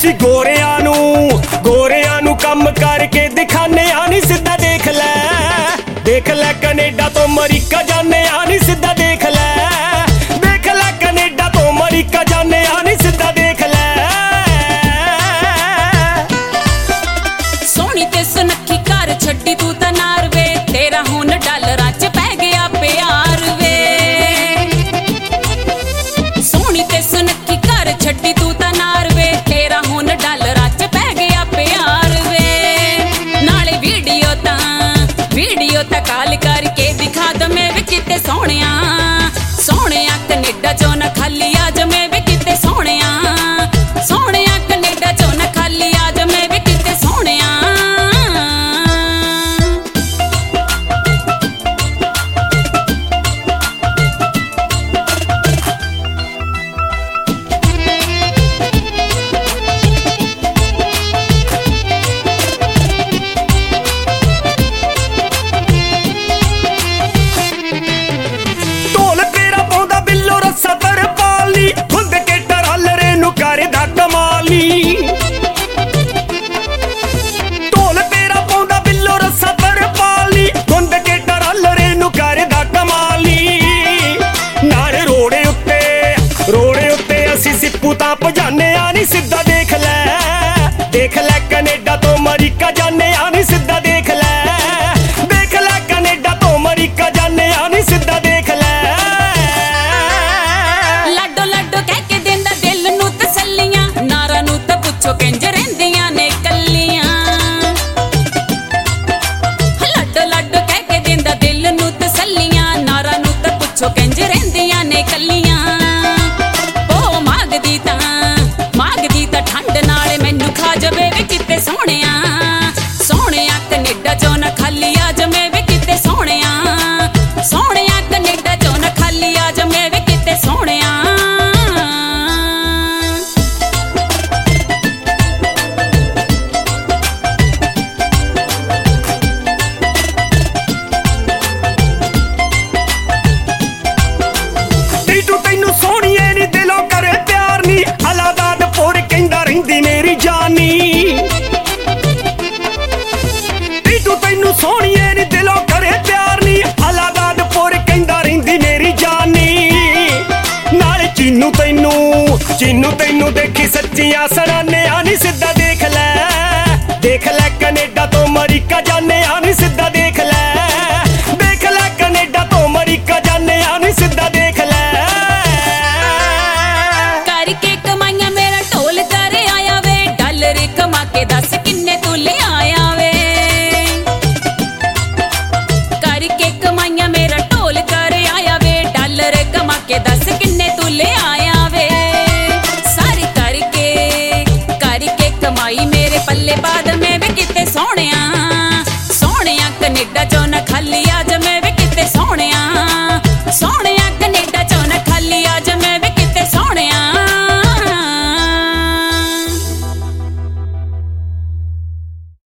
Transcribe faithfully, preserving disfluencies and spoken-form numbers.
ਅਸੀਂ ਗੋਰਿਆਂ ਨੂੰ ਗੋਰਿਆਂ ਨੂੰ ਕੰਮ ਕਰਕੇ ਦਿਖਾਨੇ ਆ ਨੀ ਸਿੱਧਾ ਦੇਖ ਲੈ ਦੇਖ ਲੈ ਕੈਨੇਡਾ ਤੋਂ ਅਮਰੀਕਾ ਜਾਨੇ ਆ ਨੀ ਸਿੱਧਾ ਦੇਖ ਲੈ ਦੇਖ ਲੈ ਕੈਨੇਡਾ ਤੋਂ ਅਮਰੀਕਾ ਜਾਨੇ ਆ ਨੀ ਸਿੱਧਾ ਦੇਖ ਲੈ ਸੋਹਣੀ ਤੇ ਸੁਨੱਖੀ ਘਰ ਛੱਡੀ ਤੂੰ ਤਾਂ ਨਾਰ ਵੇ ਤੇਰਾ ਹੁਣ ਡਾਲਰਾਂ 'ਚ ਪੈ ਗਿਆ ਪਿਆਰ ਵੇ ਸੋਹਣੀ ਤੇ ਸੁਨੱਖੀ ਘਰ ਛੱਡੀ ਤੂੰ ਤਾਂ ਨਾਰ ਵੇ ਤੇਰਾ ਹੁਣ ਡਾਲਰਾਂ 'ਚ ਪੈ ਗਿਆ ਪਿਆਰ ਵੇ ਨਾਲੇ ਵੀਡੀਓ ਤਾਂ ਵੀਡੀਓ ਤਾਂ ਕਾਲ ਕਰਕੇ ਦਿਖਾ ਦਵੇਂ ਵੇ ਕਿਤੇ ਸੋਹਣਿਆ ਸੋਹਣਿਆ ਕੈਨੇਡਾ ਚੋਂ ਨਾ ਖਾਲੀ ਆ ਜਵੇਂ ਵੇ ਕਿਤੇ ਸੋਹਣਿਆ ਸੋਹਣਿਆ ਕੈਨੇਡਾ ਚੋਂ ਨਾ ਖਾਲੀ ਆ ਜਵੇਂ ਵੇ ਕਿਤੇ ਸੋਹਣਿਆ ਢੋਲ ਤੇਰਾ ਪਾਉਂਦਾ ਬਿੱਲੋ ਰੱਸਾ ਤਰ ਪਾਲੀ ਖੁੱਦ ਕੇ ਟਰਾਲਰੇ ਨੂੰ ਕਰਦਾ ਕਮਾਲੀ ਢੋਲ ਤੇਰਾ ਪਾਉਂਦਾ ਬਿੱਲੋ ਰੱਸਾ ਤਰ ਪਾਲੀ ਖੁੱਦ ਕੇ ਟਰਾਲਰੇ ਨੂੰ ਕਰਦਾ ਕਮਾਲੀ ਨਾਲ ਰੋੜੇ ਉੱਤੇ ਰੋੜੇ ਉੱਤੇ ਅਸੀਂ ਸਿੱਪੂ ਤਾਂ ਭਜਾਨੇ ਆ ਨੀ ਸਿੱਧਾ ਦੇਖ ਲੈ ਦੇਖ ਲੈ ਕੈਨੇਡਾ ਤੋਂ ਅਮਰੀਕਾ ਜਾਨੇ ਆ ਨੀ ਸਿੱਧਾ ਦੇਖ ਲੈ ਦੇਖ ਲੈ ਕੈਨੇਡਾ ਤੋਂ ਅਮਰੀਕਾ ਜਾਨੇ ਆ ਨੀ ਸਿੱਧਾ ਦੇਖ ਲੈ ਲਾਡੋ ਲਾਡੋ ਕਹਿ ਕੇ ਦਿੰਦਾ ਦਿਲ ਨੂੰ ਤਸੱਲੀਆਂ ਨਾਰਾਂ ਨੂੰ ਤਾਂ ਪੁੱਛੋ ਕਿੰਜ ਰਹਿੰਦੀਆਂ ਨੇ ਕੱਲੀਆਂ ਲਾਡੋ ਲਾਡੋ ਕਹਿ ਕੇ ਦਿੰਦਾ ਦਿਲ ਨੂੰ ਤਸੱਲੀਆਂ ਨਾਰਾਂ ਨੂੰ ਤਾਂ ਪੁੱਛੋ ਕਿੰਜ ਰਹਿੰਦੀਆਂ ਨੇ ਕੱਲੀਆਂ ਉਹ ਮੰਗਦੀ ਤਾਂ ਮੰਗਦੀ ਤਾਂ ਠੰਡ ਨਾਲ ਮੈਨੂੰ ਖਾ ਜਾਵੇ ਵੇ ਕਿਤੇ ਸੋਹਣਿਆ ਸੋਹਣਿਆ ਕੈਨੇਡਾ ਚੋਂ ਨਾ ਖਾਲੀ ਆ ਜਵੇਂ ਵੇ ਕਿਤੇ ਸੋਹਣਿਆ ਸੋਹਣਿਆ ਕੈਨੇਡਾ ਚੋਂ ਨਾ ਖਾਲੀ ਆ ਜਵੇਂ ਵੇ ਕਿਤੇ ਸੋਹਣਿਆ ਟੀਟੂ ਤੈਨੂੰ ਸੋਹਣੀਏ ਨੀ ਦਿਲੋਂ ਕਰੇ ਪਿਆਰ ਨੀ ਅਲਾਦਾਦ ਪੂਰ ਕਹਿੰਦਾ ਰਹਿੰਦੀ ਮੇਰੀ ਜਾਨੀ ਟੀਟੂ ਤੈਨੂੰ ਸੋਹਣੀਏ ਨੀ ਦਿਲੋਂ ਕਰੇ ਪਿਆਰ ਨੀ ਅਲਾਦਾਦ ਪੂਰ ਕਹਿੰਦਾ ਰਹਿੰਦੀ ਮੇਰੀ ਜਾਨੀ ਨਾਲ ਚੀਨੂ ਤੈਨੂੰ ਚੀਨੂ ਤੈਨੂੰ ਦੇਖੀ ਸੱਚੀਆਂ ਸਰਾਨੇ ਆ ਨੀ ਸਿੱਧਾ ਦੇਖ ਲੈ ਦੇਖ ਲੈ ਕੈਨੇਡਾ ਤੋਂ ਅਮਰੀਕਾ ਜਾਨੇ ਆ ਨੀ ਸਿੱਧਾ ਦੇਖ ਲੈ ਦੇਖ ਲੈ ਕੈਨੇਡਾ ਤੋਂ ਅਮਰੀਕਾ ਜਾਨੇ ਆ ਨੀ ਸਿੱਧਾ ਦੇਖ ਲੈ ਕਰਕੇ ਕਮਾਈਆਂ ਮੇਰਾ ਢੋਲ ਕਰ ਆਇਆ ਵੇ ਡਾਲਰ ਕਮਾ ਕੇ ਦੱਸ ਕਿੰਨੇ ਤੂੰ ਲਿਆਇਆ ਵੇ ਕਰਕੇ ਕਮਾਈਆਂ ਮੇਰਾ ਢੋਲ ਕਰ ਆਇਆ ਵੇ ਡਾਲਰ ਕਮਾ ਕੇ ਦੱਸ ਕਿੰਨੇ ਤੂੰ ਲਿਆਇਆ ਵੇ ਸਾਰੀ ਕਰਕੇ ਕਰਕੇ ਕਮਾਈ ਮੇਰੇ ਪੱਲੇ ਬਾਦ ਮੈਂ ਵੇ ਕਿਤੇ ਸੋਹਣਿਆ ਸੋਹਣਿਆ ਕੈਨੇਡਾ ਚੋਂ ਨਾ ਖਾਲੀ ਆ ਜਵੇਂ ਵੇ ਕਿਤੇ ਸੋਹਣਿਆ